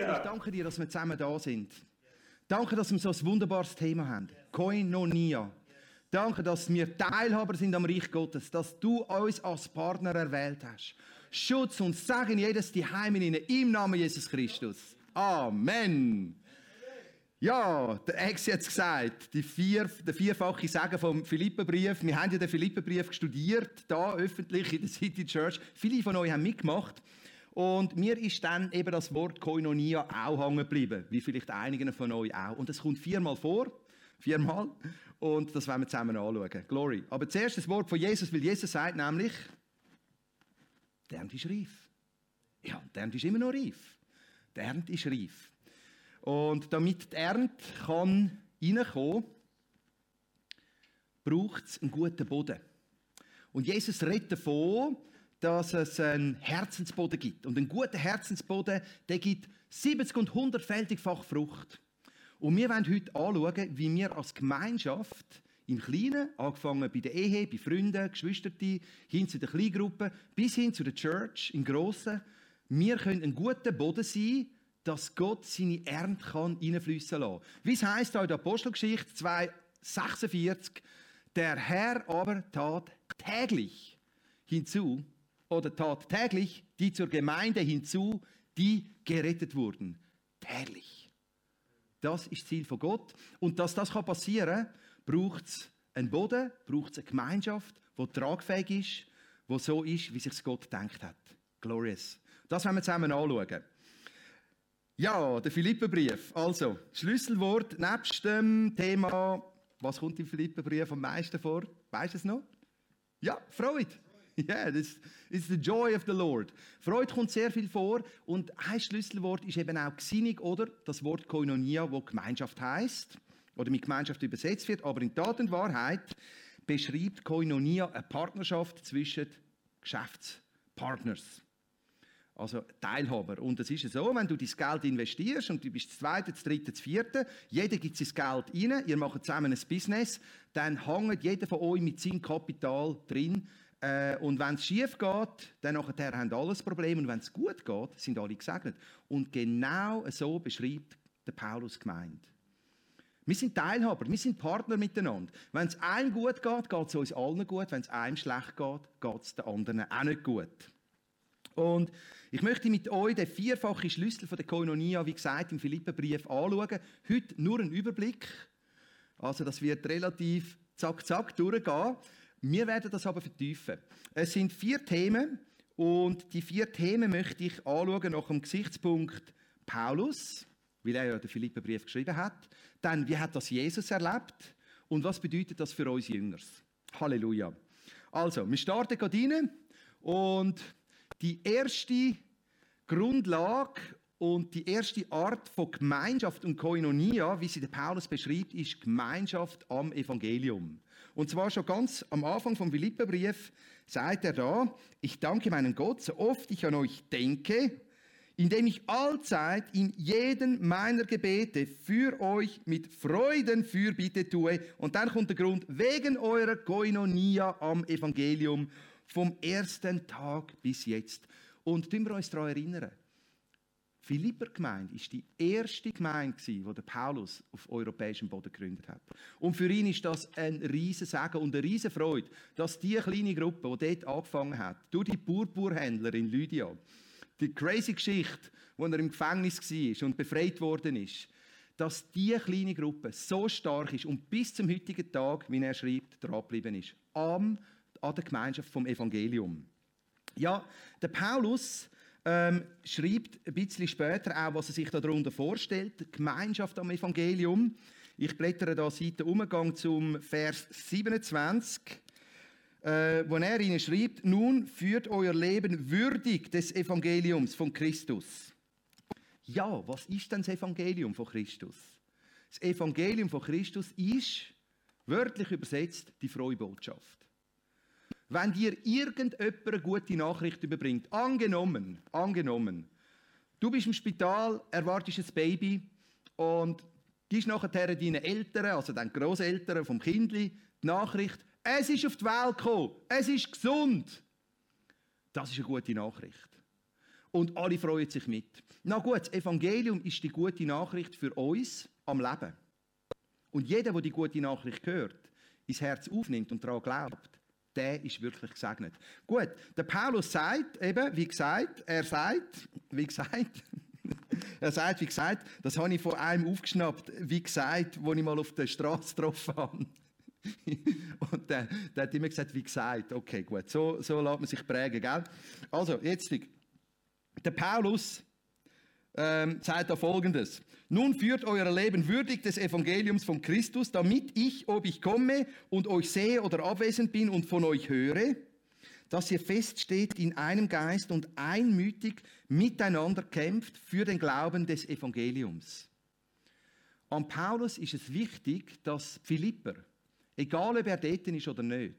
Ich danke dir, dass wir zusammen da sind. Danke, dass wir so ein wunderbares Thema haben. Koinonia. Danke, dass wir Teilhaber sind am Reich Gottes, dass du uns als Partner erwählt hast. Schutz und Segen jedes die Heime im Namen Jesus Christus. Amen. Ja, der Ex hat es gesagt, der vierfache Segen vom Philipperbrief. Wir haben ja den Philipperbrief studiert, da öffentlich in der City Church. Viele von euch haben mitgemacht. Und mir ist dann eben das Wort Koinonia auch hängen geblieben, wie vielleicht einigen von euch auch. Und es kommt 4-mal vor. 4-mal. Und das wollen wir zusammen anschauen. Glory. Aber zuerst das Wort von Jesus, weil Jesus sagt nämlich, die Ernte ist reif. Ja, die Ernte ist immer noch reif. Die Ernte ist reif. Und damit die Ernte kann reinkommen, braucht es einen guten Boden. Und Jesus redet davon, dass es einen Herzensboden gibt. Und ein guter Herzensboden, der gibt 70- und 100-fältigfach Frucht. Und wir wollen heute anschauen, wie wir als Gemeinschaft im Kleinen, angefangen bei der Ehe, bei Freunden, Geschwistern, hin zu den Kleingruppen, bis hin zu der Church im Grossen, wir können ein guter Boden sein, dass Gott seine Ernte reinfliessen lassen. Wie es heisst in der Apostelgeschichte 2,46, der Herr aber tat täglich hinzu, oder tat täglich die zur Gemeinde hinzu, die gerettet wurden. Täglich. Das ist das Ziel von Gott. Und dass das passieren kann, braucht es einen Boden, braucht es eine Gemeinschaft, die tragfähig ist, die so ist, wie sich Gott gedacht hat. Glorious. Das wollen wir zusammen anschauen. Ja, der Philipperbrief. Also, Schlüsselwort nebst dem Thema, was kommt im Philipperbrief am meisten vor? Weißt du es noch? Ja, Freude. Ja, yeah, das ist the joy of the Lord. Freude kommt sehr viel vor und ein Schlüsselwort ist eben auch Gesinnung oder das Wort Koinonia, wo Gemeinschaft heisst oder mit Gemeinschaft übersetzt wird. Aber in Tat und Wahrheit beschreibt Koinonia eine Partnerschaft zwischen Geschäftspartners. Also Teilhaber. Und es ist so, wenn du dein Geld investierst und du bist das Zweite, das Dritte, das Vierte, jeder gibt sein Geld rein, ihr macht zusammen ein Business, dann hängt jeder von euch mit seinem Kapital drin. Und wenn es schief geht, dann nachher haben alle ein Problem. Und wenn es gut geht, sind alle gesegnet. Und genau so beschreibt der Paulus Gemeinde. Wir sind Teilhaber, wir sind Partner miteinander. Wenn es einem gut geht, geht es uns allen gut. Wenn es einem schlecht geht, geht es den anderen auch nicht gut. Und ich möchte mit euch den vierfachen Schlüssel von der Koinonia, wie gesagt, im Philipperbrief anschauen. Heute nur ein Überblick. Also das wird relativ zack durchgehen. Wir werden das aber vertiefen. Es sind 4 Themen und die 4 Themen möchte ich anschauen nach dem Gesichtspunkt Paulus, weil er ja den Philipperbrief geschrieben hat. Dann, wie hat das Jesus erlebt und was bedeutet das für uns Jüngers? Halleluja. Also, wir starten gerade rein und die erste Grundlage und die erste Art von Gemeinschaft und Koinonia, wie sie der Paulus beschreibt, ist Gemeinschaft am Evangelium. Und zwar schon ganz am Anfang vom Philipperbrief sagt er da, ich danke meinem Gott, so oft ich an euch denke, indem ich allzeit in jedem meiner Gebete für euch mit Freuden Fürbitte tue. Und dann kommt der Grund, wegen eurer Koinonia am Evangelium vom ersten Tag bis jetzt. Und tun wir uns daran erinnern, Philipper-Gemeinde war die erste Gemeinde, die der Paulus auf europäischem Boden gegründet hat. Und für ihn ist das ein riesen Segen und eine riesen Freude, dass die kleine Gruppe, die dort angefangen hat, durch die Purpurhändler in Lydia, die crazy Geschichte, wo er im Gefängnis war und befreit worden ist, dass diese kleine Gruppe so stark ist und bis zum heutigen Tag, wie er schreibt, dran geblieben ist. An der Gemeinschaft vom Evangelium. Ja, der Paulus schreibt ein bisschen später auch, was er sich darunter vorstellt, die Gemeinschaft am Evangelium. Ich blättere da Seite Umgang zum Vers 27, wo er ihnen schreibt, nun führt euer Leben würdig des Evangeliums von Christus. Ja, was ist denn das Evangelium von Christus? Das Evangelium von Christus ist, wörtlich übersetzt, die frohe Botschaft. Wenn dir irgendjemand eine gute Nachricht überbringt, angenommen, du bist im Spital, erwartest ein Baby und gibst nachher deinen Eltern, also den Grosseltern vom Kindli, die Nachricht, es ist auf die Welt gekommen, es ist gesund. Das ist eine gute Nachricht. Und alle freuen sich mit. Na gut, das Evangelium ist die gute Nachricht für uns am Leben. Und jeder, der die gute Nachricht hört, ins Herz aufnimmt und daran glaubt, der ist wirklich gesegnet. Gut, der Paulus sagt eben, wie gesagt, das habe ich von einem aufgeschnappt, wie gesagt, wo ich mal auf der Straße getroffen habe. Und der hat immer gesagt, wie gesagt. Okay, gut, so lässt man sich prägen, gell? Also, jetzt, der Paulus sagt da Folgendes. Nun führt euer Leben würdig des Evangeliums von Christus, damit ich, ob ich komme und euch sehe oder abwesend bin und von euch höre, dass ihr feststeht in einem Geist und einmütig miteinander kämpft für den Glauben des Evangeliums. An Paulus ist es wichtig, dass Philipper, egal ob er dort ist oder nicht,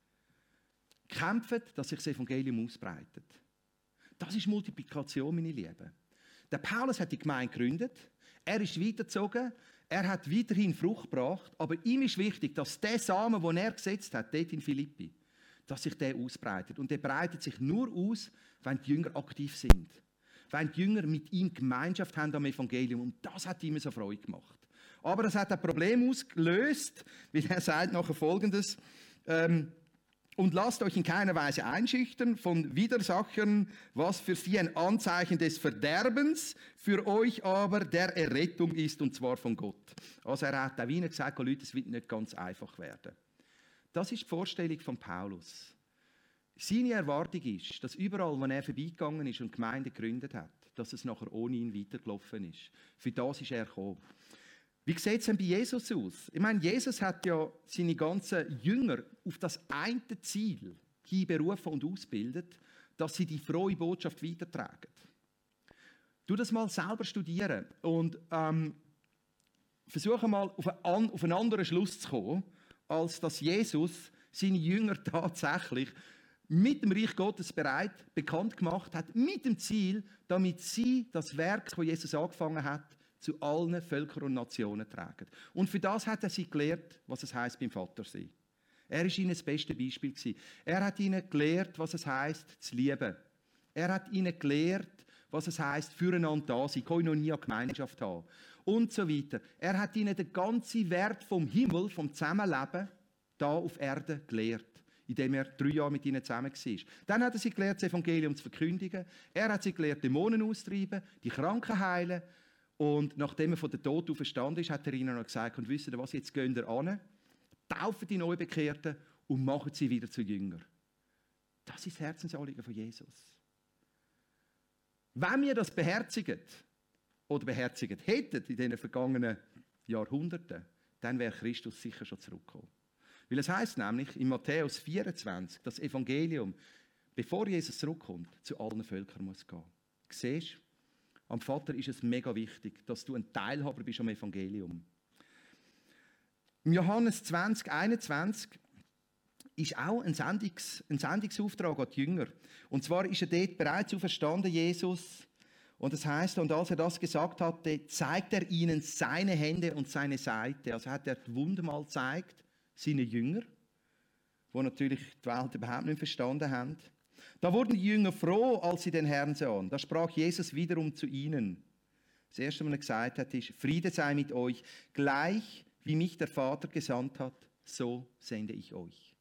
kämpfen, dass sich das Evangelium ausbreitet. Das ist Multiplikation, meine Lieben. Der Paulus hat die Gemeinde gegründet, er ist weitergezogen, er hat weiterhin Frucht gebracht, aber ihm ist wichtig, dass der Samen, den er gesetzt hat, dort in Philippi, dass sich der ausbreitet. Und der breitet sich nur aus, wenn die Jünger aktiv sind. Wenn die Jünger mit ihm Gemeinschaft haben am Evangelium. Und das hat ihm so Freude gemacht. Aber das hat ein Problem ausgelöst, weil er sagt nachher Folgendes, und lasst euch in keiner Weise einschüchtern von Widersachern, was für sie ein Anzeichen des Verderbens, für euch aber der Errettung ist, und zwar von Gott. Also er hat auch wieder gesagt, Leute, es wird nicht ganz einfach werden. Das ist die Vorstellung von Paulus. Seine Erwartung ist, dass überall, wo er vorbeigegangen ist und Gemeinden gegründet hat, dass es nachher ohne ihn weitergelaufen ist. Für das ist er gekommen. Wie sieht es denn bei Jesus aus? Ich meine, Jesus hat ja seine ganzen Jünger auf das eine Ziel hinberufen und ausgebildet, dass sie die frohe Botschaft weitertragen. Tu das mal selber studieren und versuche mal auf einen anderen Schluss zu kommen, als dass Jesus seine Jünger tatsächlich mit dem Reich Gottes bekannt gemacht hat, mit dem Ziel, damit sie das Werk, das Jesus angefangen hat, zu allen Völkern und Nationen tragen. Und für das hat er sie gelehrt, was es heisst, beim Vater zu sein. Er war ihnen das beste Beispiel gewesen. Er hat ihnen gelehrt, was es heisst, zu lieben. Er hat ihnen gelehrt, was es heisst, füreinander da sein, Koinonia, Gemeinschaft haben und so weiter. Er hat ihnen den ganzen Wert vom Himmel, vom Zusammenleben, da auf Erde gelehrt, indem er 3 Jahre mit ihnen zusammen war. Dann hat er sie gelehrt, das Evangelium zu verkündigen. Er hat sie gelehrt, Dämonen auszutreiben, die Kranken heilen. Und nachdem er von der Tod auferstanden ist, hat er ihnen noch gesagt, und wisst ihr was, jetzt gehen ihr an, taufen die Neubekehrten und machen sie wieder zu Jüngern. Das ist das Herzensanliegen von Jesus. Wenn wir das beherzigen oder beherzigt hätten in den vergangenen Jahrhunderten, dann wäre Christus sicher schon zurückgekommen. Weil es heisst nämlich in Matthäus 24, das Evangelium, bevor Jesus zurückkommt, zu allen Völkern muss gehen. Siehst du? Am Vater ist es mega wichtig, dass du ein Teilhaber bist am Evangelium. Im Johannes 20, 21 ist auch ein Sendungsauftrag an die Jünger. Und zwar ist er dort bereits auferstanden, Jesus. Und das heisst, und als er das gesagt hatte, zeigt er ihnen seine Hände und seine Seite. Also hat er die Wunde mal gezeigt, seine Jünger, die natürlich die Welt überhaupt nicht verstanden haben. Da wurden die Jünger froh, als sie den Herrn sahen. Da sprach Jesus wiederum zu ihnen. Das Erste, was er gesagt hat, ist, Friede sei mit euch. Gleich wie mich der Vater gesandt hat, so sende ich euch.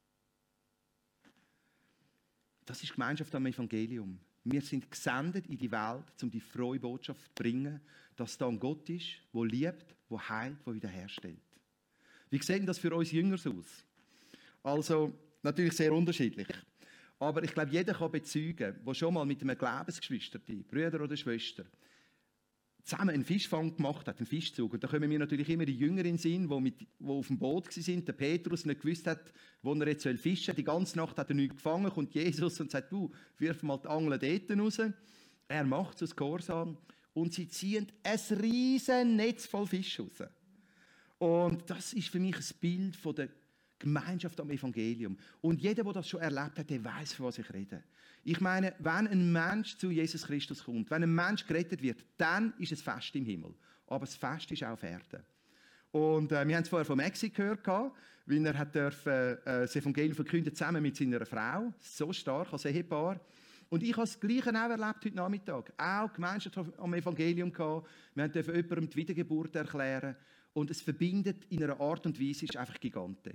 Das ist Gemeinschaft am Evangelium. Wir sind gesendet in die Welt, um die frohe Botschaft zu bringen, dass da ein Gott ist, der liebt, der heilt, der wiederherstellt. Wie sieht denn das für uns Jünger aus? Also, natürlich sehr unterschiedlich. Aber ich glaube, jeder kann bezeugen, der schon mal mit einem Glaubensgeschwister, Brüder oder Schwester, zusammen einen Fischfang gemacht hat, einen Fischzug. Und da kommen mir natürlich immer die Jünger in den Sinn, die auf dem Boot waren. Der Petrus nicht gewusst hat, wo er jetzt fischen soll. Die ganze Nacht hat er nichts gefangen, kommt Jesus und sagt, du, wirf mal die Angel dort raus. Er macht es aus Gehorsam und sie ziehen ein riesen Netz voll Fisch raus. Und das ist für mich ein Bild von der Gemeinschaft am Evangelium. Und jeder, der das schon erlebt hat, der weiß, von was ich rede. Ich meine, wenn ein Mensch zu Jesus Christus kommt, wenn ein Mensch gerettet wird, dann ist es Fest im Himmel. Aber das Fest ist auch auf Erden. Und wir haben es vorher von Maxi gehört, wie er hat das Evangelium verkündet zusammen mit seiner Frau, so stark als Ehepaar. Und ich habe das Gleiche auch erlebt heute Nachmittag. Auch Gemeinschaft am Evangelium gehabt. Wir durften jemandem die Wiedergeburt erklären. Und es verbindet in einer Art und Weise, ist einfach gigantisch.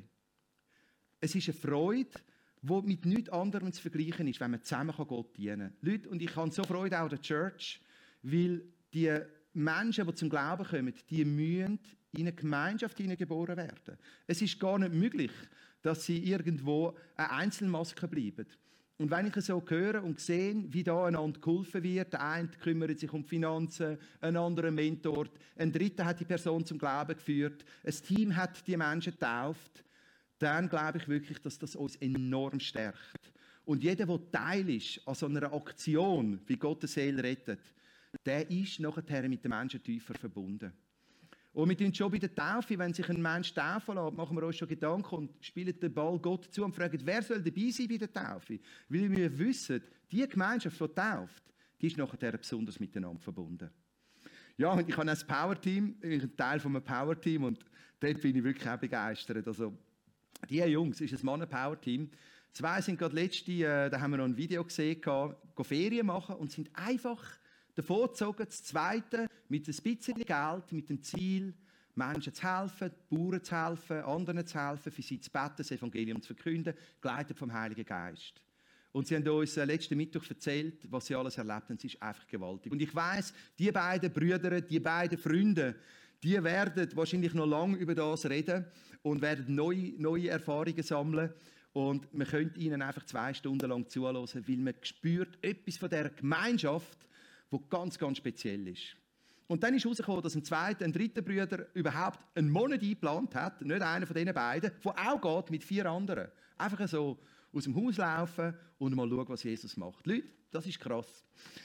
Es ist eine Freude, die mit nichts anderem zu vergleichen ist, wenn man zusammen Gott dienen kann. Leute, und ich habe so Freude auch an der Church, weil die Menschen, die zum Glauben kommen, die müssen in eine Gemeinschaft hineingeboren werden. Es ist gar nicht möglich, dass sie irgendwo eine Einzelmaske bleiben. Und wenn ich so höre und sehe, wie da einander geholfen wird, der eine kümmert sich um die Finanzen, ein anderer mentort, ein dritter hat die Person zum Glauben geführt, ein Team hat die Menschen getauft, dann glaube ich wirklich, dass das uns enorm stärkt. Und jeder, der Teil ist an so einer Aktion, wie Gott die Seele rettet, der ist nachher mit den Menschen tiefer verbunden. Und mit uns schon bei der Taufe, wenn sich ein Mensch taufen lässt, machen wir uns schon Gedanken und spielen den Ball Gott zu und fragen, wer soll dabei sein bei der Taufe? Weil wir wissen, die Gemeinschaft, die tauft, die ist nachher besonders miteinander verbunden. Ja, und ich habe auch ein Power-Team, ich bin ein Teil von einem Power-Team und dort bin ich wirklich auch begeistert. Also, die Jungs, ist ein Mannen-Power-Team. 2 sind gerade da haben wir noch ein Video gesehen, gehen Ferien machen und sind einfach davor gezogen, das Zweite mit ein bisschen Geld, mit dem Ziel, Menschen zu helfen, Bauern zu helfen, anderen zu helfen, für sie zu beten, das Evangelium zu verkünden, geleitet vom Heiligen Geist. Und sie haben uns letzten Mittwoch erzählt, was sie alles erlebt haben. Es ist einfach gewaltig. Und ich weiss, die beiden Brüder, die beiden Freunde, die werden wahrscheinlich noch lange über das reden und werden neue Erfahrungen sammeln. Und man könnte ihnen einfach 2 Stunden lang zuhören, weil man spürt etwas von dieser Gemeinschaft, wo ganz, ganz speziell ist. Und dann ist herausgekommen, dass ein dritter Bruder überhaupt einen Monat eingeplant hat, nicht einer von diesen beiden, der auch geht mit 4 anderen. Einfach so aus dem Haus laufen und mal schauen, was Jesus macht. Leute, das ist krass.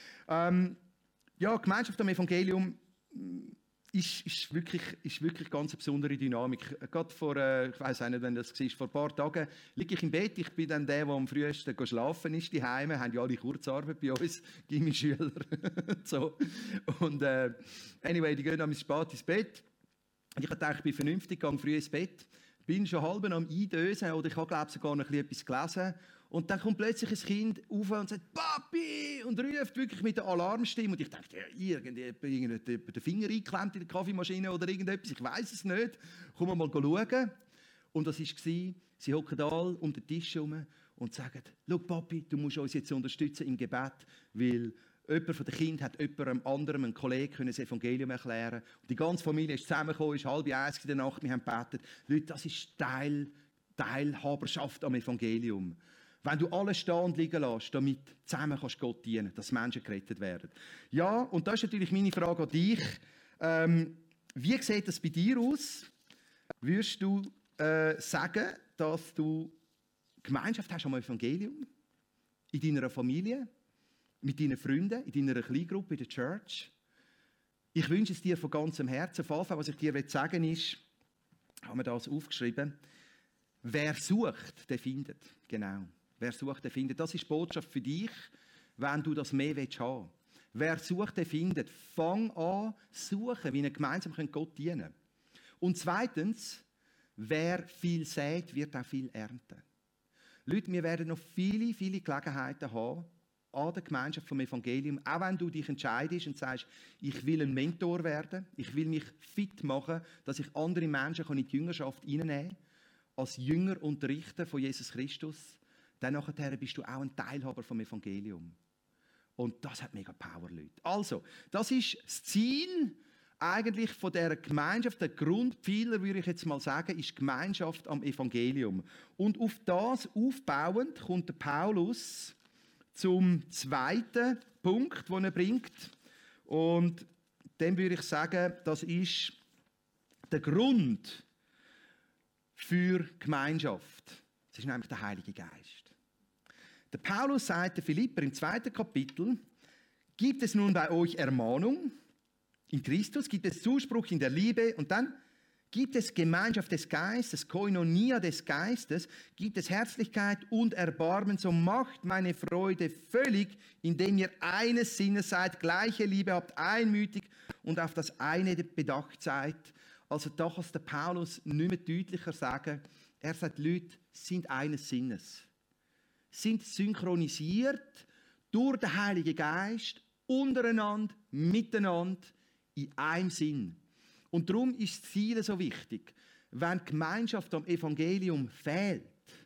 Ja, Gemeinschaft am Evangelium ist wirklich ganz eine besondere Dynamik. Gerade vor, ich weiss auch nicht, wenn das war, vor ein paar Tagen liege ich im Bett. Ich bin dann der am frühesten schlafen ist, die Heime, haben ja alle Kurzarbeit bei uns, Gimmi-Schüler. So. Und anyway, die gehen am spät ins Bett. Und ich dachte, ich bin vernünftig, gehe früh ins Bett. Bin schon halb am Eindösen oder ich habe, glaube ich, sogar noch etwas gelesen. Und dann kommt plötzlich ein Kind auf und sagt «Papi!» und ruft wirklich mit der Alarmstimme. Und ich dachte, ja, irgendjemand den Finger eingeklemmt in der Kaffeemaschine oder irgendetwas, ich weiß es nicht. Kommen wir mal schauen. Und das war, sie hocken alle um den Tisch herum und sagen «Schau, Papi, du musst uns jetzt unterstützen im Gebet, weil jemand von den Kindern hat jemandem anderem, einem Kollegen, das Evangelium erklären. Und die ganze Familie ist zusammengekommen, es war 12:30 in der Nacht, wir haben gebetet. Leute, das ist Teilhaberschaft am Evangelium. Wenn du alles stehen und liegen lässt, damit zusammen kannst Gott dienen, dass Menschen gerettet werden. Ja, und da ist natürlich meine Frage an dich. Wie sieht das bei dir aus? Würdest du sagen, dass du Gemeinschaft hast am Evangelium? In deiner Familie? Mit deinen Freunden? In deiner Kleingruppe, in der Church? Ich wünsche es dir von ganzem Herzen. Was ich dir sagen will, ist, haben wir das aufgeschrieben, wer sucht, der findet. Genau. Wer sucht, der findet. Das ist die Botschaft für dich, wenn du das mehr haben willst. Wer sucht, der findet. Fang an, suchen, wie ihr gemeinsam Gott dienen könnt. Und zweitens, wer viel sät, wird auch viel ernten. Leute, wir werden noch viele, viele Gelegenheiten haben, an der Gemeinschaft vom Evangelium, auch wenn du dich entscheidest und sagst, ich will ein Mentor werden, ich will mich fit machen, dass ich andere Menschen in die Jüngerschaft hineinnehmen kann, als Jünger unterrichten von Jesus Christus, dann nachher bist du auch ein Teilhaber vom Evangelium. Und das hat mega Power, Leute. Also, das ist das Ziel eigentlich von dieser Gemeinschaft. Der Grundpfeiler, würde ich jetzt mal sagen, ist Gemeinschaft am Evangelium. Und auf das aufbauend kommt der Paulus zum zweiten Punkt, den er bringt. Und dann würde ich sagen, das ist der Grund für Gemeinschaft. Das ist nämlich der Heilige Geist. Der Paulus sagt der Philipper im 2. Kapitel, gibt es nun bei euch Ermahnung in Christus, gibt es Zuspruch in der Liebe und dann gibt es Gemeinschaft des Geistes, Koinonia des Geistes, gibt es Herzlichkeit und Erbarmen, so macht meine Freude völlig, indem ihr eines Sinnes seid, gleiche Liebe habt, einmütig und auf das eine bedacht seid. Also da kann der Paulus nicht mehr deutlicher sagen. Er sagt, Leute sind eines Sinnes, sind synchronisiert, durch den Heiligen Geist, untereinander, miteinander, in einem Sinn. Und darum ist das Ziel so wichtig. Wenn die Gemeinschaft am Evangelium fehlt,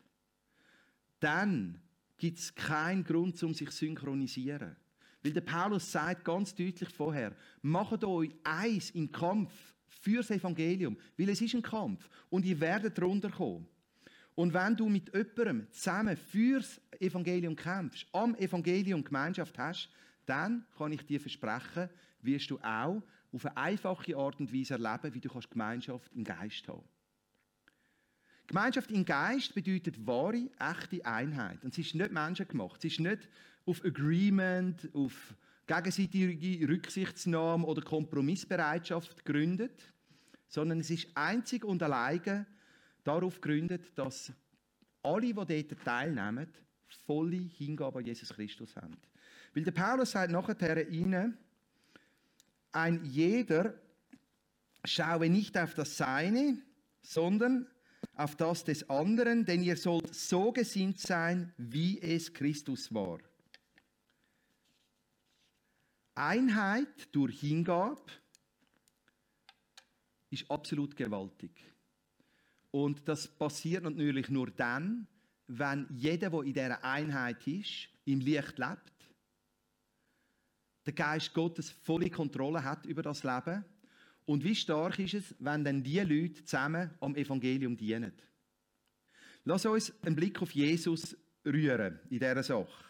dann gibt es keinen Grund, um sich zu synchronisieren. Weil der Paulus sagt ganz deutlich vorher, macht euch eins im Kampf fürs Evangelium, weil es ist ein Kampf und ihr werdet darunter kommen. Und wenn du mit jemandem zusammen fürs Evangelium kämpfst, am Evangelium Gemeinschaft hast, dann kann ich dir versprechen, wirst du auch auf eine einfache Art und Weise erleben, wie du Gemeinschaft im Geist haben kannst. Gemeinschaft im Geist bedeutet wahre, echte Einheit. Und es ist nicht menschengemacht. Es ist nicht auf Agreement, auf gegenseitige Rücksichtsnahme oder Kompromissbereitschaft gegründet, sondern es ist einzig und alleine darauf gegründet, dass alle, die dort teilnehmen, volle Hingabe an Jesus Christus haben. Weil der Paulus sagt nachher ihnen, ein jeder schaue nicht auf das Seine, sondern auf das des anderen, denn ihr sollt so gesinnt sein, wie es Christus war. Einheit durch Hingabe ist absolut gewaltig. Und das passiert natürlich nur dann, wenn jeder, der in dieser Einheit ist, im Licht lebt, der Geist Gottes volle Kontrolle hat über das Leben. Und wie stark ist es, wenn dann die Leute zusammen am Evangelium dienen? Lass uns einen Blick auf Jesus rühren in dieser Sache.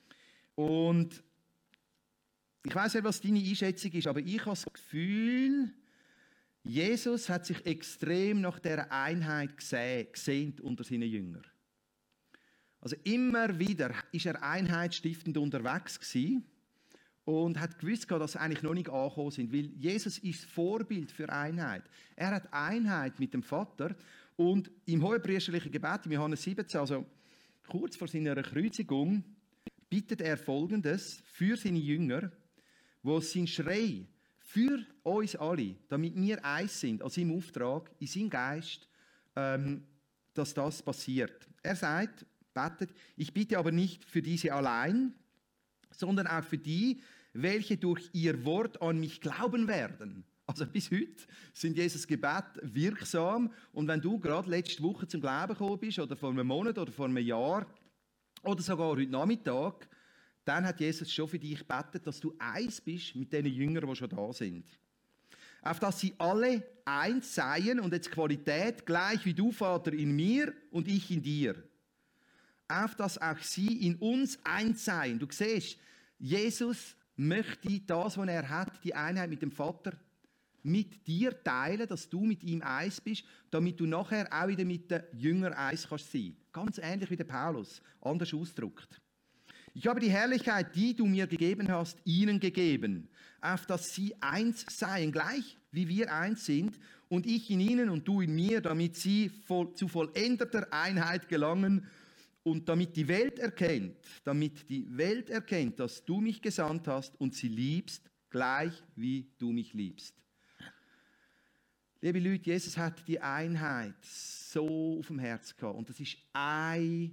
Und ich weiss nicht, was deine Einschätzung ist, aber ich habe das Gefühl, Jesus hat sich extrem nach dieser Einheit gesehnt unter seinen Jüngern. Also immer wieder ist er einheitsstiftend unterwegs gewesen und hat gewusst, dass sie eigentlich noch nicht angekommen sind, weil Jesus ist Vorbild für Einheit. Er hat Einheit mit dem Vater und im hohepriesterlichen Gebet, im Johannes 17, also kurz vor seiner Kreuzigung, bittet er Folgendes für seine Jünger, wo sein Schrei für uns alle, damit wir eins sind, an seinem Auftrag, in seinem Geist, dass das passiert. Er sagt, betet, ich bitte aber nicht für diese allein, sondern auch für die, welche durch ihr Wort an mich glauben werden. Also bis heute sind Jesus Gebete wirksam. Und wenn du gerade letzte Woche zum Glauben gekommen bist, oder vor einem Monat, oder vor einem Jahr, oder sogar heute Nachmittag, dann hat Jesus schon für dich gebetet, dass du eins bist mit den Jüngern, die schon da sind. Auf dass sie alle eins seien und jetzt Qualität, gleich wie du, Vater, in mir und ich in dir. Auf dass auch sie in uns eins seien. Du siehst, Jesus möchte das, was er hat, die Einheit mit dem Vater, mit dir teilen, dass du mit ihm eins bist, damit du nachher auch wieder mit den Jüngern eins kannst sein. Ganz ähnlich wie der Paulus, anders ausgedrückt. Ich habe die Herrlichkeit, die du mir gegeben hast, ihnen gegeben, auf dass sie eins seien, gleich wie wir eins sind, und ich in ihnen und du in mir, damit sie zu vollendeter Einheit gelangen und damit die Welt erkennt, dass du mich gesandt hast und sie liebst, gleich wie du mich liebst. Liebe Leute, Jesus hat die Einheit so auf dem Herz gehabt und das ist ein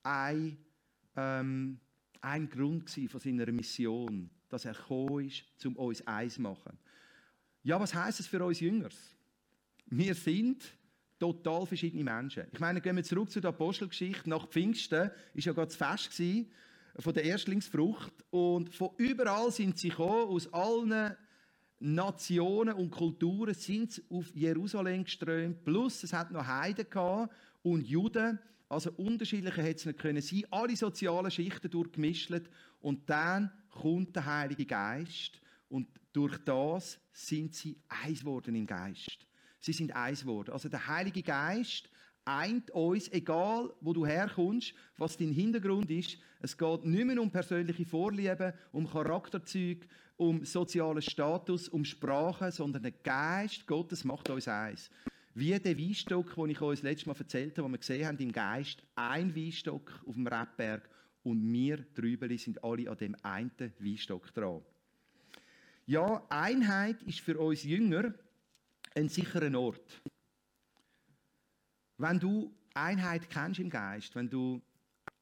Grund von seiner Mission, dass er gekommen ist, um uns eins zu machen. Ja, was heisst es für uns Jüngers? Wir sind total verschiedene Menschen. Ich meine, gehen wir zurück zu der Apostelgeschichte. Nach Pfingsten war ja gerade das Fest von der Erstlingsfrucht und von überall sind sie gekommen, aus allen Nationen und Kulturen sind sie auf Jerusalem geströmt. Plus, es hat noch Heiden gehabt und Juden. Also unterschiedlicher hätte es nicht können sein. Alle sozialen Schichten durchgemischt. Und dann kommt der Heilige Geist. Und durch das sind sie eins geworden im Geist. Sie sind eins geworden. Also der Heilige Geist eint uns, egal wo du herkommst, was dein Hintergrund ist. Es geht nicht mehr um persönliche Vorlieben, um Charakterzüge, um sozialen Status, um Sprache, sondern der Geist Gottes macht uns eins. Wie der Weinstock, den ich euch das letzte Mal erzählt habe, wo wir gesehen haben im Geist, ein Weinstock auf dem Rebberg und wir drüben sind alle an dem einen Weinstock dran. Ja, Einheit ist für uns Jünger ein sicherer Ort. Wenn du Einheit kennst im Geist, wenn du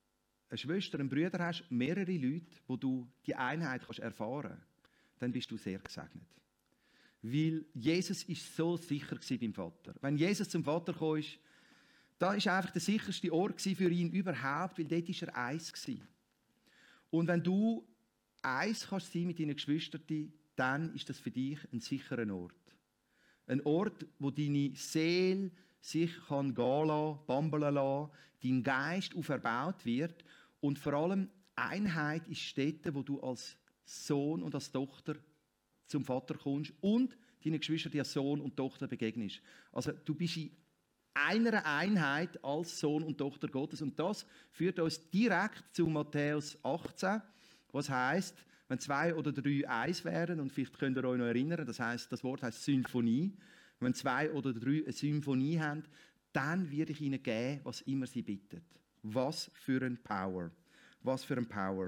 eine Schwester, einen Bruder hast, mehrere Leute, wo du die Einheit kannst erfahren, dann bist du sehr gesegnet. Weil Jesus ist so sicher beim Vater. Wenn Jesus zum Vater kam, da ist einfach der sicherste Ort für ihn überhaupt, weil dort war er eins gewesen. Und wenn du eins kannst sein mit deinen Geschwistern, dann ist das für dich ein sicherer Ort. Ein Ort, wo deine Seele sich kann gehen lassen, bambeln lassen, dein Geist auferbaut wird und vor allem Einheit ist dort, wo du als Sohn und als Tochter zum Vater kommst und deinen Geschwistern als Sohn und Tochter begegnest. Also du bist in einer Einheit als Sohn und Tochter Gottes und das führt uns direkt zu Matthäus 18, was heißt, wenn 2 oder 3 eins wären, und vielleicht könnt ihr euch noch erinnern, das Wort heißt Symphonie, wenn 2 oder 3 eine Symphonie haben, dann werde ich ihnen geben, was immer sie bitten. Was für ein Power. Was für ein Power.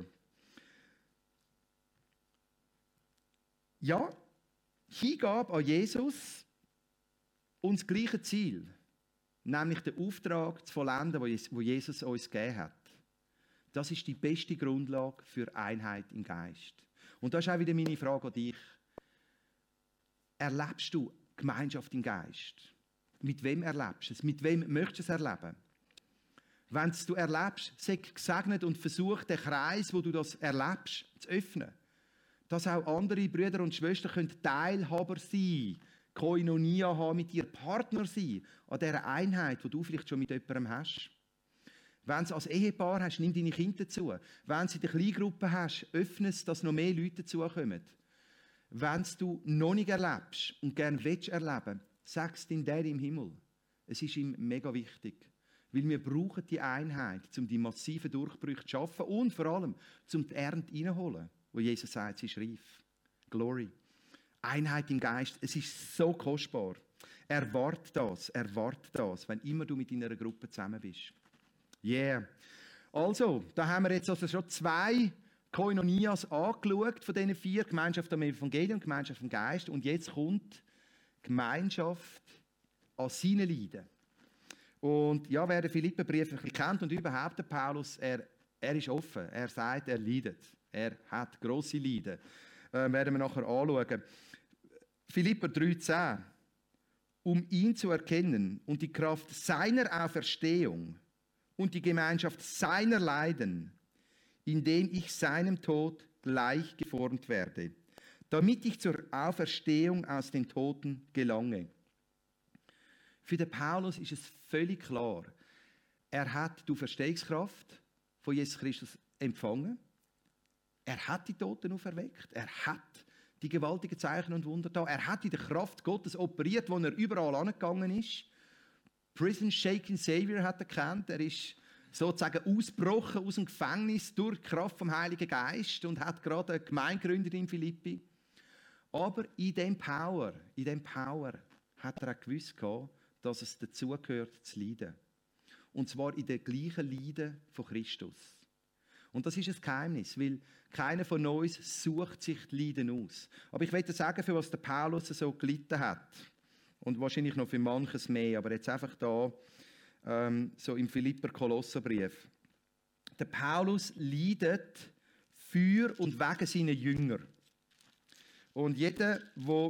Ja, Hingabe an Jesus und das gleiche Ziel, nämlich den Auftrag zu vollenden, wo Jesus uns gegeben hat. Das ist die beste Grundlage für Einheit im Geist. Und da ist auch wieder meine Frage an dich. Erlebst du Gemeinschaft im Geist? Mit wem erlebst du es? Mit wem möchtest du es erleben? Wenn du erlebst, sei gesegnet und versuch den Kreis, wo du das erlebst, zu öffnen. Dass auch andere Brüder und Schwestern können Teilhaber sein, Koinonia haben, mit dir Partner sein an dieser Einheit, die du vielleicht schon mit jemandem hast. Wenn du es als Ehepaar hast, nimm deine Kinder dazu. Wenn du es in der Kleingruppe hast, öffne es, dass noch mehr Leute dazukommen. Wenn du noch nicht erlebst und gerne willst erleben, sag es deinem Daddy im Himmel. Es ist ihm mega wichtig. Weil wir brauchen die Einheit, um die massiven Durchbrüche zu schaffen und vor allem, um die Ernte reinzuholen, wo Jesus sagt, sie ist reif. Glory. Einheit im Geist, es ist so kostbar. Erwarte das, wenn immer du mit deiner Gruppe zusammen bist. Yeah. Also, da haben wir jetzt also schon 2 Koinonias angeschaut, von diesen 4, Gemeinschaft am Evangelium, Gemeinschaft am Geist, und jetzt kommt Gemeinschaft an seinen Leiden. Und ja, wer den Philipperbrief ein bisschen kennt und überhaupt den Paulus, er ist offen, er sagt, er leidet, er hat grosse Leiden. Werden wir nachher anschauen. Philipper 3,10. Um ihn zu erkennen und die Kraft seiner Auferstehung und die Gemeinschaft seiner Leiden, indem ich seinem Tod gleich geformt werde, damit ich zur Auferstehung aus den Toten gelange. Für den Paulus ist es völlig klar, er hat die Auferstehungskraft von Jesus Christus empfangen, er hat die Toten auferweckt, er hat die gewaltigen Zeichen und Wunder da, er hat in der Kraft Gottes operiert, wo er überall angegangen ist. Prison Shaking Savior hat er gekannt, er ist sozusagen ausgebrochen aus dem Gefängnis durch die Kraft vom Heiligen Geist und hat gerade eine Gemeinde gegründet in Philippi. Aber in dem Power hat er auch gewusst, dass es dazugehört, zu leiden. Und zwar in den gleichen Leiden von Christus. Und das ist ein Geheimnis, weil keiner von uns sucht sich die Leiden aus. Aber ich möchte sagen, für was der Paulus so gelitten hat. Und wahrscheinlich noch für manches mehr, aber jetzt einfach da, so im Philipper-Kolosserbrief. Der Paulus leidet für und wegen seiner Jünger. Und jeder, der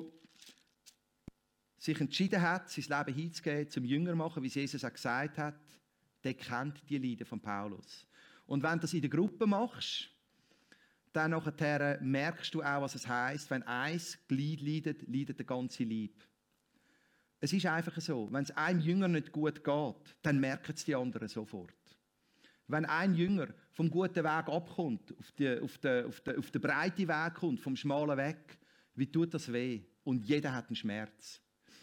sich entschieden hat, sein Leben hinzugeben, zum Jünger machen, wie es Jesus auch gesagt hat, der kennt die Leiden von Paulus. Und wenn du das in der Gruppe machst, dann nachher merkst du auch, was es heisst, wenn ein Glied leidet, leidet der ganze Leib. Es ist einfach so, wenn es einem Jünger nicht gut geht, dann merken es die anderen sofort. Wenn ein Jünger vom guten Weg abkommt, auf den breiten Weg kommt, vom schmalen Weg, wie tut das weh? Und jeder hat einen Schmerz.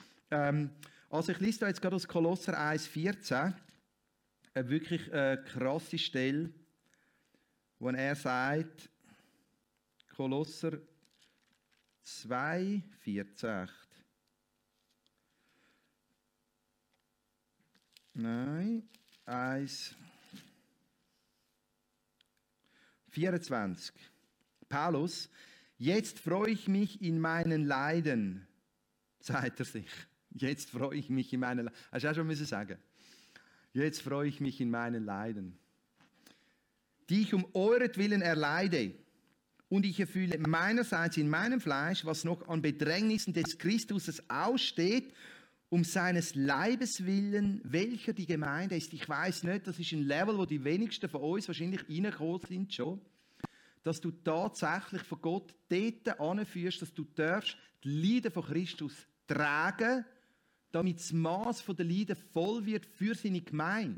Also ich lese da jetzt gerade aus Kolosser 1,14, eine wirklich krasse Stelle, wo er sagt, Kolosser 2,14. Nein, 1,24. Paulus, jetzt freue ich mich in meinen Leiden, sagt er sich. Jetzt freue ich mich in meinen Leiden. Hast du auch schon sagen? Jetzt freue ich mich in meinen Leiden. die ich um euretwillen erleide. Und ich erfülle meinerseits in meinem Fleisch, was noch an Bedrängnissen des Christus aussteht, um seines Leibes willen, welcher die Gemeinde ist. Ich weiß nicht, das ist ein Level, wo die wenigsten von uns wahrscheinlich reingekommen sind schon, dass du tatsächlich von Gott dort anführst, dass du darfst die Leiden von Christus tragen, damit das Maß der Leiden voll wird für seine Gemeinde.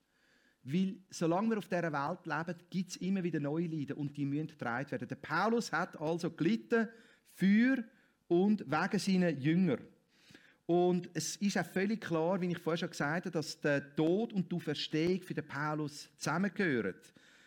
Weil solange wir auf dieser Welt leben, gibt es immer wieder neue Leiden und die müssen getragen werden. Der Paulus hat also gelitten für und wegen seiner Jünger. Und es ist auch völlig klar, wie ich vorher schon gesagt habe, dass der Tod und die Auferstehung für den Paulus zusammengehören.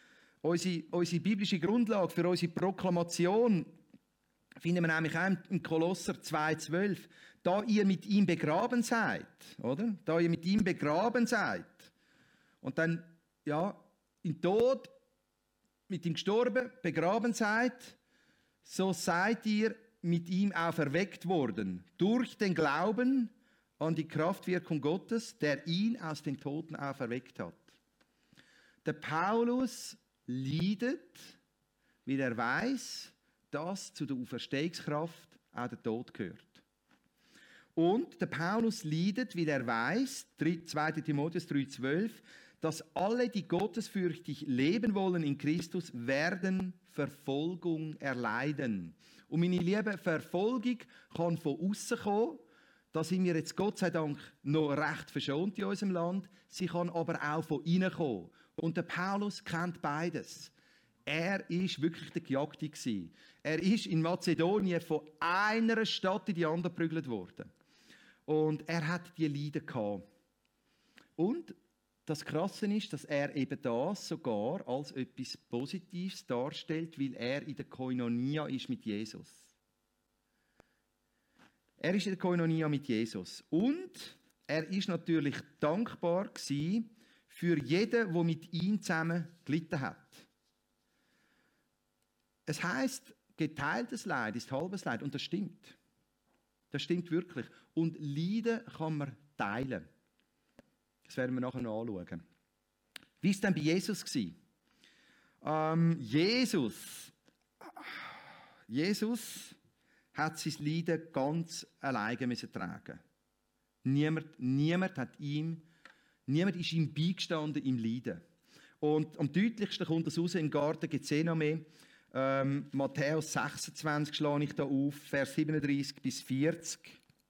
Unsere biblische Grundlage für unsere Proklamation finden wir nämlich auch im Kolosser 2,12. Da ihr mit ihm begraben seid, oder? Da ihr mit ihm begraben seid. Und dann, ja, im Tod, mit ihm gestorben, begraben seid, so seid ihr mit ihm auferweckt worden, durch den Glauben an die Kraftwirkung Gottes, der ihn aus den Toten auferweckt hat. Der Paulus leidet, weil er weiß, dass zu der Auferstehungskraft auch der Tod gehört. Und der Paulus leidet, weil er weiß, 2. Timotheus 3,12, dass alle, die gottesfürchtig leben wollen in Christus, werden Verfolgung erleiden. Und meine Liebe, Verfolgung kann von außen kommen. Da sind wir jetzt Gott sei Dank noch recht verschont in unserem Land. Sie kann aber auch von innen kommen. Und der Paulus kennt beides. Er ist wirklich der Gejagte gewesen. Er ist in Mazedonien von einer Stadt in die andere geprügelt worden. Und er hat die Leiden gehabt. Und das Krasse ist, dass er eben das sogar als etwas Positives darstellt, weil er in der Koinonia ist mit Jesus. Er ist in der Koinonia mit Jesus. Und er ist natürlich dankbar gewesen für jeden, der mit ihm zusammen gelitten hat. Es heisst, geteiltes Leid ist halbes Leid. Und das stimmt. Das stimmt wirklich. Und Leiden kann man teilen. Das werden wir nachher noch anschauen. Wie war es denn bei Jesus? Jesus hat sein Leiden ganz alleine müssen tragen. Niemand ist ihm beigestanden im Leiden. Und am deutlichsten kommt das raus im Garten Gethsemane. Matthäus 26 schlage ich da auf, Vers 37 bis 40.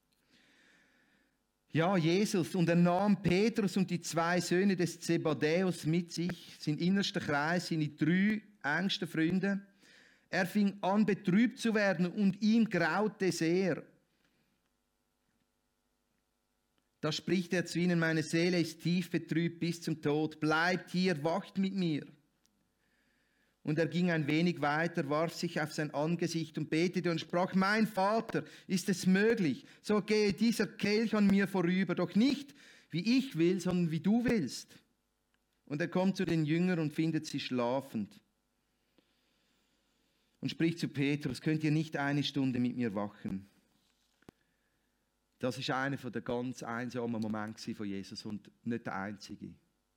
Ja, Jesus, und er nahm Petrus und die 2 Söhne des Zebedäus mit sich, sein innerster Kreis, seine 3 engsten Freunde. Er fing an, betrübt zu werden und ihm graute sehr. Da spricht er zu ihnen, meine Seele ist tief betrübt bis zum Tod, bleibt hier, wacht mit mir. Und er ging ein wenig weiter, warf sich auf sein Angesicht und betete und sprach, mein Vater, ist es möglich, so gehe dieser Kelch an mir vorüber, doch nicht wie ich will, sondern wie du willst. Und er kommt zu den Jüngern und findet sie schlafend. Und spricht zu Petrus, könnt ihr nicht eine Stunde mit mir wachen? Das ist einer der ganz einsamen Momente von Jesus und nicht der einzige.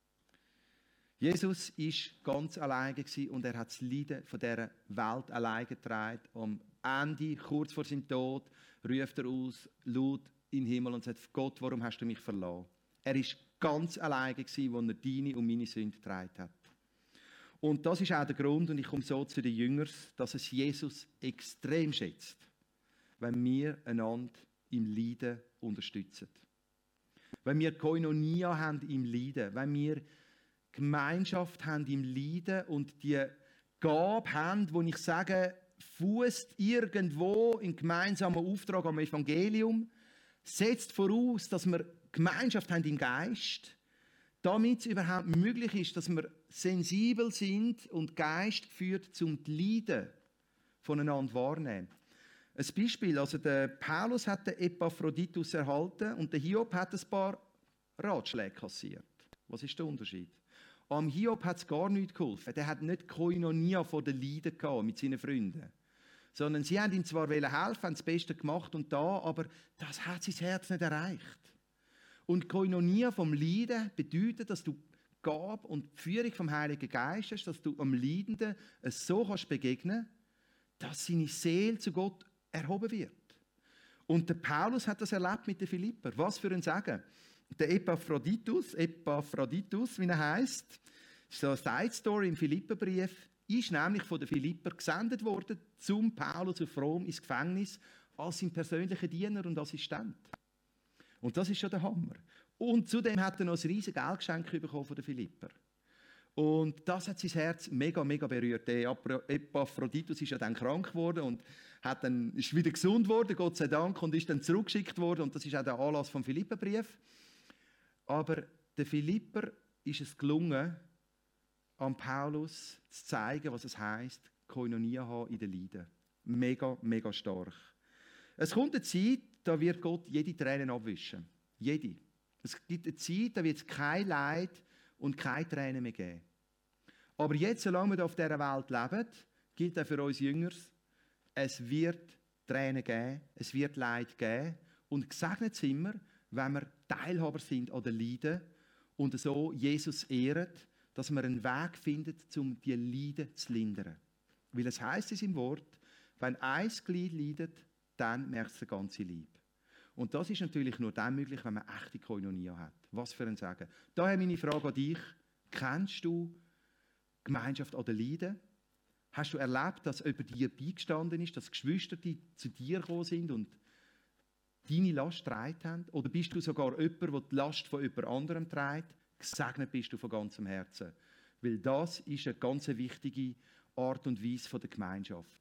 Jesus war ganz alleine und er hat das Leiden von dieser Welt alleine getragen. Am Ende, kurz vor seinem Tod, ruft er aus, laut in den Himmel und sagt, Gott, warum hast du mich verlassen? Er war ganz alleine, als er deine und meine Sünde getragen hat. Und das ist auch der Grund, und ich komme so zu den Jüngern, dass es Jesus extrem schätzt, wenn wir einander im Leiden unterstützen. Wenn wir Koinonia haben im Leiden, wenn wir Gemeinschaft haben im Leiden und die Gabe haben, wo ich sage, fußt irgendwo im gemeinsamen Auftrag am Evangelium, setzt voraus, dass wir Gemeinschaft haben im Geist, damit es überhaupt möglich ist, dass wir sensibel sind und Geist geführt zum Leiden voneinander wahrnehmen. Ein Beispiel, also der Paulus hat den Epaphroditus erhalten und der Hiob hat ein paar Ratschläge kassiert. Was ist der Unterschied? Am Hiob hat es gar nichts geholfen. Der hat nicht Koinonia vor den Leiden gehabt mit seinen Freunden. Sondern sie haben ihm zwar helfen, haben das Beste gemacht und da, aber das hat sein Herz nicht erreicht. Und Koinonia vom Leiden bedeutet, dass du Gabe und die Führung vom Heiligen Geist hast, dass du am Leidenden so kannst begegnen, dass seine Seele zu Gott erhoben wird. Und der Paulus hat das erlebt mit den Philipper. Was für ein Segen. Der Epaphroditus, wie er heisst, so eine Side-Story im Philipperbrief, ist nämlich von den Philipper gesendet worden, zum Paulus auf Rom ins Gefängnis, als sein persönlicher Diener und Assistent. Und das ist schon der Hammer. Und zudem hat er noch ein riesiges Geldgeschenk bekommen von den Philipper. Und das hat sein Herz mega, mega berührt. Der Epaphroditus ist ja dann krank geworden und ist wieder gesund geworden, Gott sei Dank, und ist dann zurückgeschickt worden. Und das ist auch der Anlass vom Philipperbrief. Aber den Philipper ist es gelungen, an Paulus zu zeigen, was es heisst, Koinonia haben in den Leiden. Mega, mega stark. Es kommt eine Zeit, da wird Gott jede Träne abwischen. Jede. Es gibt eine Zeit, da wird es kein Leid und keine Tränen mehr geben. Aber jetzt, solange wir auf dieser Welt leben, gilt auch für uns Jüngers, es wird Tränen geben, es wird Leid geben. Und gesegnet sind wir, wenn wir Teilhaber sind an den Leiden und so Jesus ehren, dass wir einen Weg finden, um die Leiden zu lindern. Weil es heisst in seinem Wort, wenn ein Glied leidet, dann merkt es der ganze Leib. Und das ist natürlich nur dann möglich, wenn man echte Koinonia hat. Was für ein Segen. Daher meine Frage an dich. Kennst du Gemeinschaft an den Leiden? Hast du erlebt, dass jemand dir beigestanden ist, dass Geschwister zu dir gekommen sind und deine Last getragen haben? Oder bist du sogar jemand, der die Last von jemand anderem trägt? Gesegnet bist du von ganzem Herzen. Weil das ist eine ganz wichtige Art und Weise der Gemeinschaft.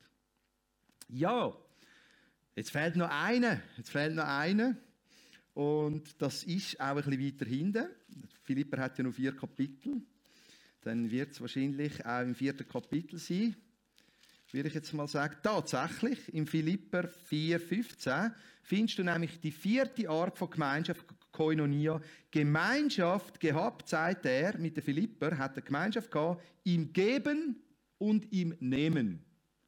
Ja, jetzt fehlt noch einer. Und das ist auch ein bisschen weiter hinten. Philipper hat ja noch 4 Kapitel. Dann wird es wahrscheinlich auch im 4. Kapitel sein. Würde ich jetzt mal sagen. Tatsächlich, im Philipper 4,15 findest du nämlich die 4. Art von Gemeinschaft, Koinonia. Gemeinschaft gehabt, sagt er, mit den Philipper, hat er Gemeinschaft gehabt, im Geben und im Nehmen.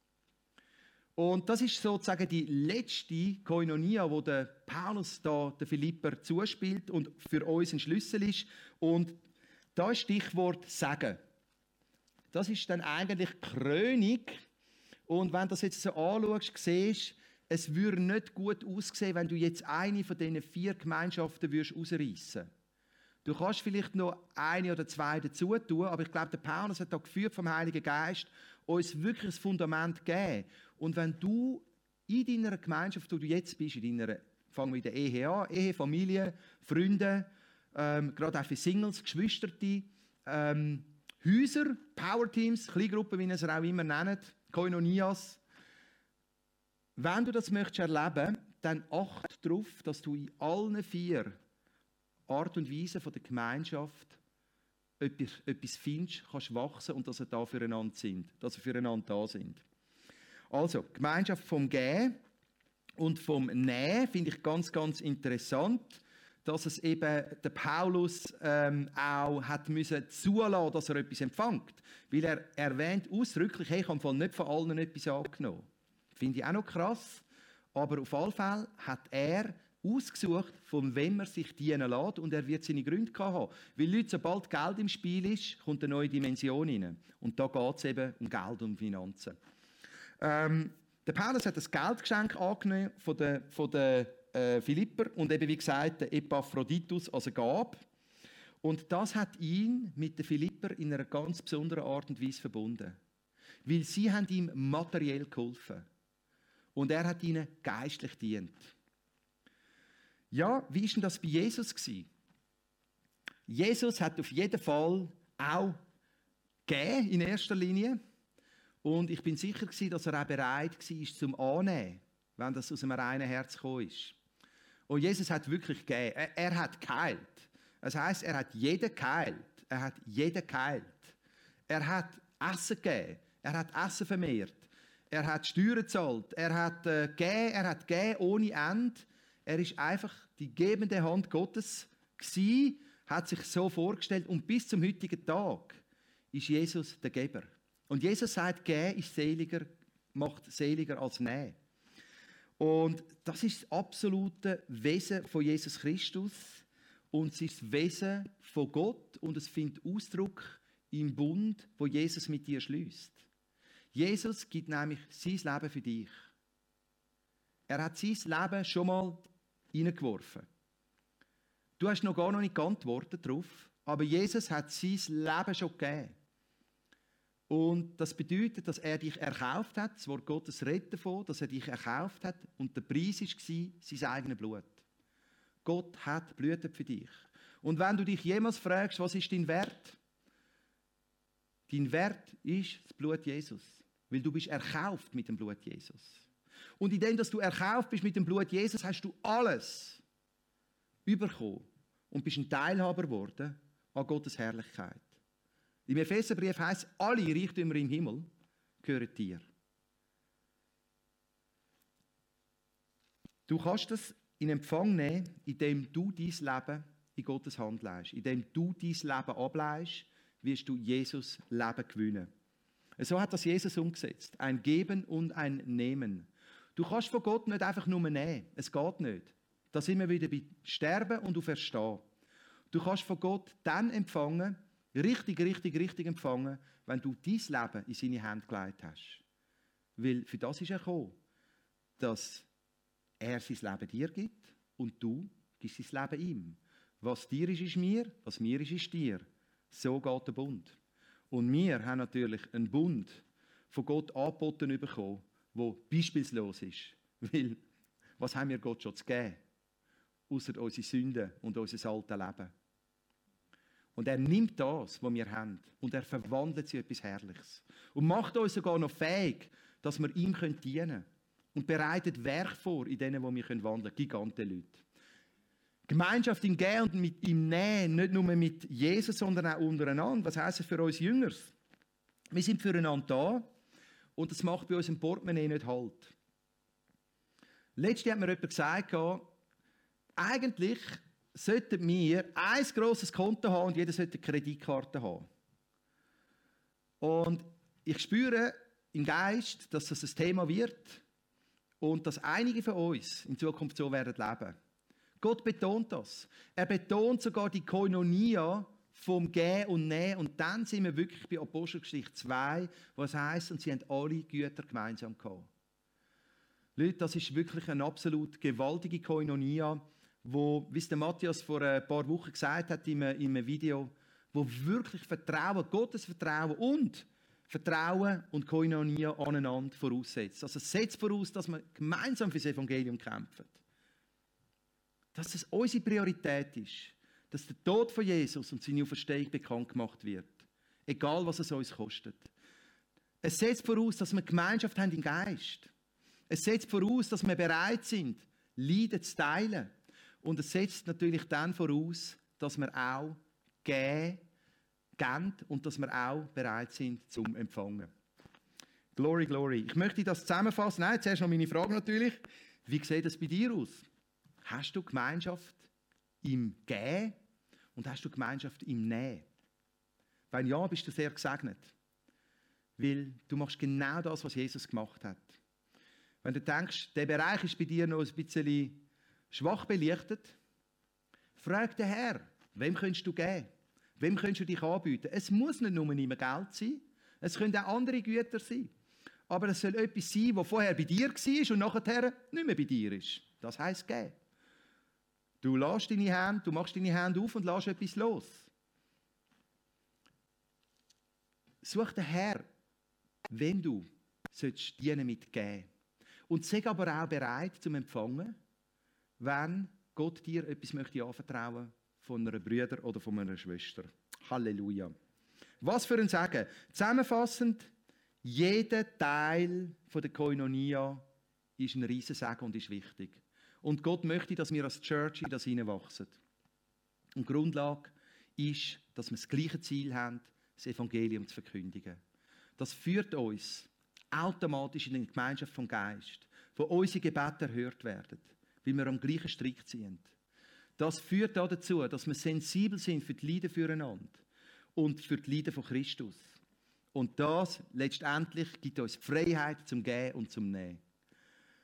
Und das ist sozusagen die letzte Koinonia, wo der Paulus da den Philipper zuspielt und für uns ein Schlüssel ist. Und da ist Stichwort Segen. Das ist dann eigentlich die Krönung. Und wenn du das jetzt so anschaust, siehst, es würde nicht gut aussehen, wenn du jetzt eine von diesen 4 Gemeinschaften rausreißen würdest. Du kannst vielleicht noch eine oder 2 dazu tun, aber ich glaube, der Paulus hat da geführt vom Heiligen Geist, uns wirklich ein Fundament gegeben. Und wenn du in deiner Gemeinschaft, wo du jetzt bist, fangen wir in der Ehe an, Ehe, Familie, Freunde, gerade auch für Singles, Geschwisterte, Häuser, Powerteams, Kleingruppen, wie ihr es auch immer nennt, Koinonias. Wenn du das möchtest erleben, dann achte darauf, dass du in allen 4 Art und Weisen der Gemeinschaft etwas findest, kannst wachsen und dass sie da füreinander sind, dass sie füreinander da sind. Also, Gemeinschaft vom Gehen und vom Nehmen finde ich ganz, ganz interessant, dass es eben der Paulus auch hat müssen zulassen, dass er etwas empfängt. Weil er erwähnt ausdrücklich, hey, ich habe nicht von allen etwas angenommen. Finde ich auch noch krass. Aber auf alle Fälle hat er ausgesucht, von wem er sich dienen lässt, und er wird seine Gründe haben. Weil Leute, sobald Geld im Spiel ist, kommt eine neue Dimension rein. Und da geht es eben um Geld und Finanzen. Der Paulus hat das Geldgeschenk angenommen von den Philipper und eben, wie gesagt, der Epaphroditus als eine Gabe. Und das hat ihn mit den Philipper in einer ganz besonderen Art und Weise verbunden. Weil sie haben ihm materiell geholfen. Und er hat ihnen geistlich dient. Ja, wie war denn das bei Jesus gewesen? Jesus hat auf jeden Fall auch gegeben, in erster Linie. Und ich bin sicher gewesen, dass er auch bereit war, zum Annehmen, wenn das aus einem reinen Herz gekommen ist. Und Jesus hat wirklich gegeben. Er hat geheilt. Das heisst, er hat jeden geheilt. Er hat jeden geheilt. Er hat Essen gegeben. Er hat Essen vermehrt. Er hat Steuern gezahlt. Er hat gegeben ohne Ende. Er ist einfach die gebende Hand Gottes gewesen, hat sich so vorgestellt. Und bis zum heutigen Tag ist Jesus der Geber. Und Jesus sagt, geben ist seliger, macht seliger als nehmen. Und das ist das absolute Wesen von Jesus Christus. Und es ist das Wesen von Gott und es findet Ausdruck im Bund, wo Jesus mit dir schließt. Jesus gibt nämlich sein Leben für dich. Er hat sein Leben schon mal hineingeworfen. Du hast noch gar noch nicht geantwortet darauf, aber Jesus hat sein Leben schon gegeben. Und das bedeutet, dass er dich erkauft hat. Das Wort Gottes redet davon, dass er dich erkauft hat. Und der Preis war sein eigenes Blut. Gott hat blutet für dich. Und wenn du dich jemals fragst, was ist dein Wert? Dein Wert ist das Blut Jesus. Weil du bist erkauft mit dem Blut Jesus. Und indem, dass du erkauft bist mit dem Blut Jesus, hast du alles bekommen und bist ein Teilhaber geworden an Gottes Herrlichkeit. Im Epheserbrief heißt, alle Reichtümer im Himmel gehören dir. Du kannst das in Empfang nehmen, indem du dein Leben in Gottes Hand legst. Indem du dein Leben ablegst, wirst du Jesus Leben gewinnen. So hat das Jesus umgesetzt. Ein Geben und ein Nehmen. Du kannst von Gott nicht einfach nur nehmen. Es geht nicht. Da sind wir wieder bei Sterben und Auferstehen. Du kannst von Gott dann empfangen, richtig empfangen, wenn du dein Leben in seine Hände gelegt hast. Weil für das ist er gekommen, dass er sein Leben dir gibt und du gibst sein Leben ihm. Was dir ist mir, was mir ist dir. So geht der Bund. Und wir haben natürlich einen Bund von Gott angeboten bekommen, der beispielslos ist. Weil, was haben wir Gott schon zu geben? Ausser unsere Sünden und unser altes Leben. Und er nimmt das, was wir haben, und er verwandelt sie in etwas Herrliches. Und macht uns sogar noch fähig, dass wir ihm dienen können. Und bereitet Werk vor, in denen, wo wir wandeln können. Gigantenleute. Gemeinschaft im Gehen und mit ihm Nähen, nicht nur mit Jesus, sondern auch untereinander. Was heisst es für uns Jüngers? Wir sind füreinander da und das macht bei uns im Portemonnaie nicht Halt. Letztens hat mir jemand gesagt, eigentlich sollten wir ein grosses Konto haben und jeder sollte eine Kreditkarte haben. Und ich spüre im Geist, dass das ein Thema wird und dass einige von uns in Zukunft so werden leben. Gott betont das. Er betont sogar die Koinonia vom Gehen und Nehmen. Und dann sind wir wirklich bei Apostelgeschichte 2, was heisst, und sie haben alle Güter gemeinsam gehabt. Leute, das ist wirklich eine absolut gewaltige Koinonia, wo, wie es der Matthias vor ein paar Wochen gesagt hat in einem Video, wo wirklich Vertrauen, Gottes Vertrauen und Koinonia aneinander voraussetzt. Also es setzt voraus, dass wir gemeinsam für das Evangelium kämpfen. Dass es unsere Priorität ist, dass der Tod von Jesus und seine Auferstehung bekannt gemacht wird. Egal, was es uns kostet. Es setzt voraus, dass wir Gemeinschaft haben im Geist. Es setzt voraus, dass wir bereit sind, Leiden zu teilen. Und es setzt natürlich dann voraus, dass wir auch geben und dass wir auch bereit sind zum Empfangen. Glory, glory. Ich möchte das zusammenfassen. Nein, zuerst noch meine Frage natürlich. Wie sieht das bei dir aus? Hast du Gemeinschaft im Gehen und hast du Gemeinschaft im Nehmen? Wenn ja, bist du sehr gesegnet. Weil du machst genau das, was Jesus gemacht hat. Wenn du denkst, der Bereich ist bei dir noch ein bisschen schwach belichtet, frag den Herr, wem könntest du geben? Wem könntest du dich anbieten? Es muss nicht nur immer Geld sein, es können auch andere Güter sein. Aber es soll etwas sein, das vorher bei dir war und nachher nicht mehr bei dir ist. Das heisst geben. Du machst deine Hände auf und lässt etwas los. Such den Herr, wem du dienen mit geben. Und sei aber auch bereit zum Empfangen, wenn Gott dir etwas möchte anvertrauen von einer Bruder oder von einer Schwester. Halleluja. Was für ein Segen. Zusammenfassend, jeder Teil von der Koinonia ist ein Riesensegen und ist wichtig. Und Gott möchte, dass wir als Church in das hineinwachsen. Und die Grundlage ist, dass wir das gleiche Ziel haben, das Evangelium zu verkündigen. Das führt uns automatisch in eine Gemeinschaft vom Geist, wo unsere Gebete erhört werden, weil wir am gleichen Strick ziehen. Das führt dazu, dass wir sensibel sind für die Leiden füreinander und für die Leiden von Christus. Und das letztendlich gibt uns die Freiheit zum Gehen und zum Nehmen.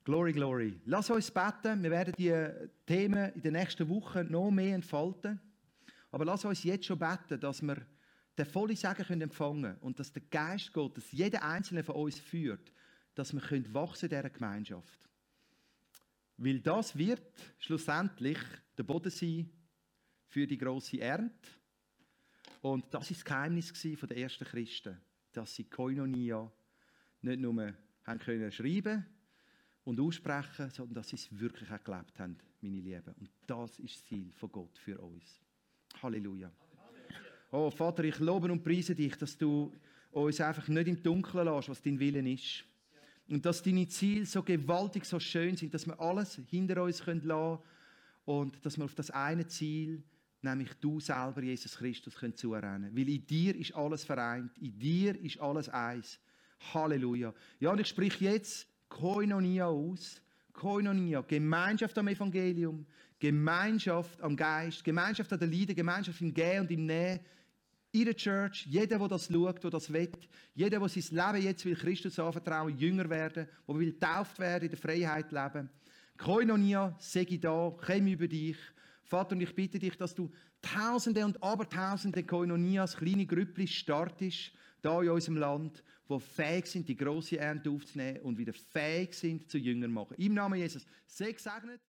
Glory, glory. Lass uns beten. Wir werden die Themen in den nächsten Wochen noch mehr entfalten. Aber lass uns jetzt schon beten, dass wir den vollen Segen empfangen können und dass der Geist Gottes jeder einzelne von uns führt, dass wir wachsen in dieser Gemeinschaft. Weil das wird schlussendlich der Boden sein für die grosse Ernte. Und das war das Geheimnis der ersten Christen, dass sie Koinonia nicht nur haben können schreiben und aussprechen, sondern dass sie es wirklich auch gelebt haben, meine Lieben. Und das ist das Ziel von Gott für uns. Halleluja. Oh Vater, ich lobe und preise dich, dass du uns einfach nicht im Dunkeln lässt, was dein Willen ist. Und dass deine Ziele so gewaltig, so schön sind, dass wir alles hinter uns lassen können und dass wir auf das eine Ziel, nämlich du selber, Jesus Christus, zurennen können. Weil in dir ist alles vereint, in dir ist alles eins. Halleluja. Ja, und ich spreche jetzt Koinonia aus. Koinonia, Gemeinschaft am Evangelium, Gemeinschaft am Geist, Gemeinschaft an der Liebe, Gemeinschaft im Gehen und im Nehmen. In der Church, jeder, der das schaut, der das will, jeder, der sein Leben jetzt will Christus anvertrauen, jünger werden, der will getauft werden, in der Freiheit leben. Koinonia, sage ich da, komm über dich. Vater, und ich bitte dich, dass du Tausende und Abertausende Koinonias, kleine Grüppchen startest, da in unserem Land, die fähig sind, die grosse Ernte aufzunehmen und wieder fähig sind, zu Jüngern machen. Im Namen Jesus, sei gesegnet.